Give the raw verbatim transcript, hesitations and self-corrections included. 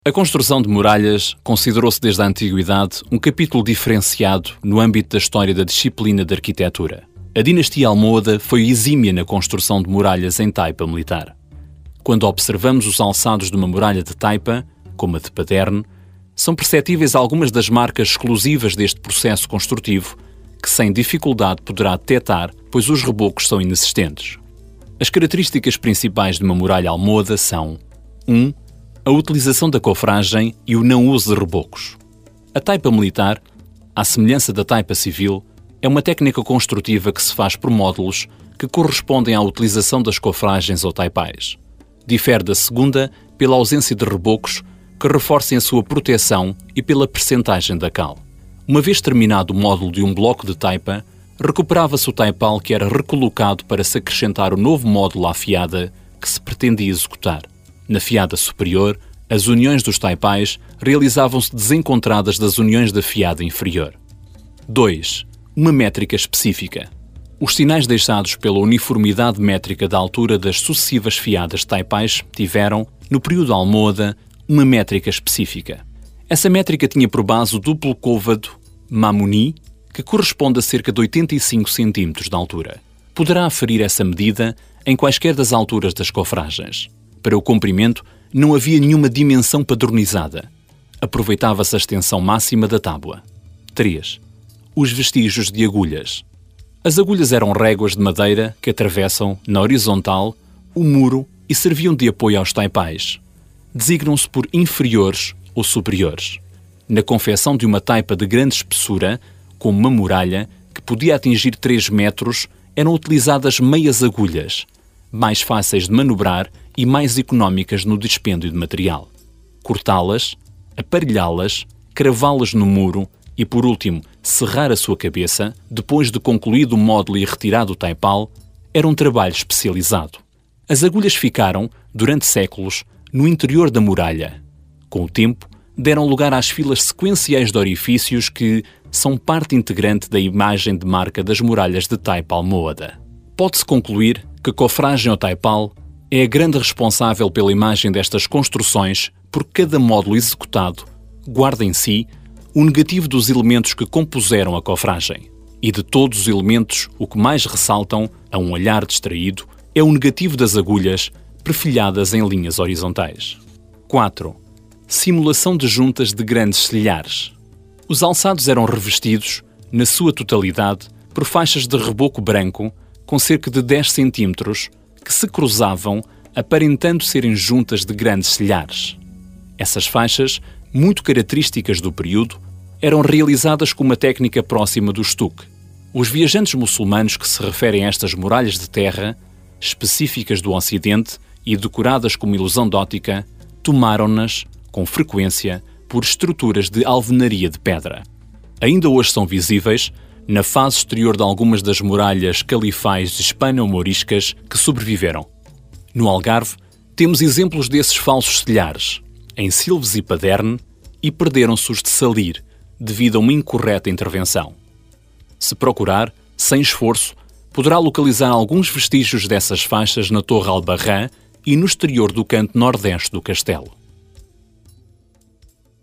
A construção de muralhas considerou-se desde a antiguidade um capítulo diferenciado no âmbito da história da disciplina de arquitetura. A dinastia Almohade foi exímia na construção de muralhas em taipa militar. Quando observamos os alçados de uma muralha de taipa, como a de Paderne, são perceptíveis algumas das marcas exclusivas deste processo construtivo, que sem dificuldade poderá detectar, pois os rebocos são inexistentes. As características principais de uma muralha almohade são um A utilização da cofragem e o não uso de rebocos. A taipa militar, à semelhança da taipa civil, é uma técnica construtiva que se faz por módulos que correspondem à utilização das cofragens ou taipais. Difere da segunda pela ausência de rebocos que reforcem a sua proteção e pela percentagem da cal. Uma vez terminado o módulo de um bloco de taipa, recuperava-se o taipal que era recolocado para se acrescentar o novo módulo à fiada que se pretendia executar. Na fiada superior, as uniões dos taipais realizavam-se desencontradas das uniões da fiada inferior. dois Uma métrica específica. Os sinais deixados pela uniformidade métrica da altura das sucessivas fiadas taipais tiveram, no período almohade, uma métrica específica. Essa métrica tinha por base o duplo côvado Mamoni, que corresponde a cerca de oitenta e cinco centímetros de altura. Poderá aferir essa medida em quaisquer das alturas das cofragens. Para o comprimento, não havia nenhuma dimensão padronizada. Aproveitava-se a extensão máxima da tábua. três Os vestígios de agulhas. As agulhas eram réguas de madeira que atravessam, na horizontal, o muro e serviam de apoio aos taipais. Designam-se por inferiores ou superiores. Na confecção de uma taipa de grande espessura, como uma muralha, que podia atingir três metros, eram utilizadas meias agulhas, mais fáceis de manobrar e mais económicas no dispêndio de material. Cortá-las, aparelhá-las, cravá-las no muro e, por último, serrar a sua cabeça, depois de concluído o módulo e retirado o taipal, era um trabalho especializado. As agulhas ficaram, durante séculos, no interior da muralha. Com o tempo, deram lugar às filas sequenciais de orifícios que são parte integrante da imagem de marca das muralhas de taipa almohade. Pode-se concluir que a cofragem ou taipal é a grande responsável pela imagem destas construções, porque cada módulo executado guarda em si o negativo dos elementos que compuseram a cofragem. E de todos os elementos, o que mais ressaltam, a um olhar distraído, é o negativo das agulhas perfilhadas em linhas horizontais. quatro Simulação de juntas de grandes silhares. Os alçados eram revestidos, na sua totalidade, por faixas de reboco branco com cerca de dez centímetros que se cruzavam, aparentando serem juntas de grandes silhares. Essas faixas, muito características do período, eram realizadas com uma técnica próxima do estuque. Os viajantes muçulmanos que se referem a estas muralhas de terra, específicas do Ocidente e decoradas como ilusão de ótica, tomaram-nas, com frequência, por estruturas de alvenaria de pedra. Ainda hoje são visíveis, na fase exterior de algumas das muralhas califais hispano-mouriscas que sobreviveram. No Algarve, temos exemplos desses falsos silhares, em Silves e Paderne, e perderam-se os de Salir, devido a uma incorreta intervenção. Se procurar, sem esforço, poderá localizar alguns vestígios dessas faixas na Torre Albarrã e no exterior do canto nordeste do castelo.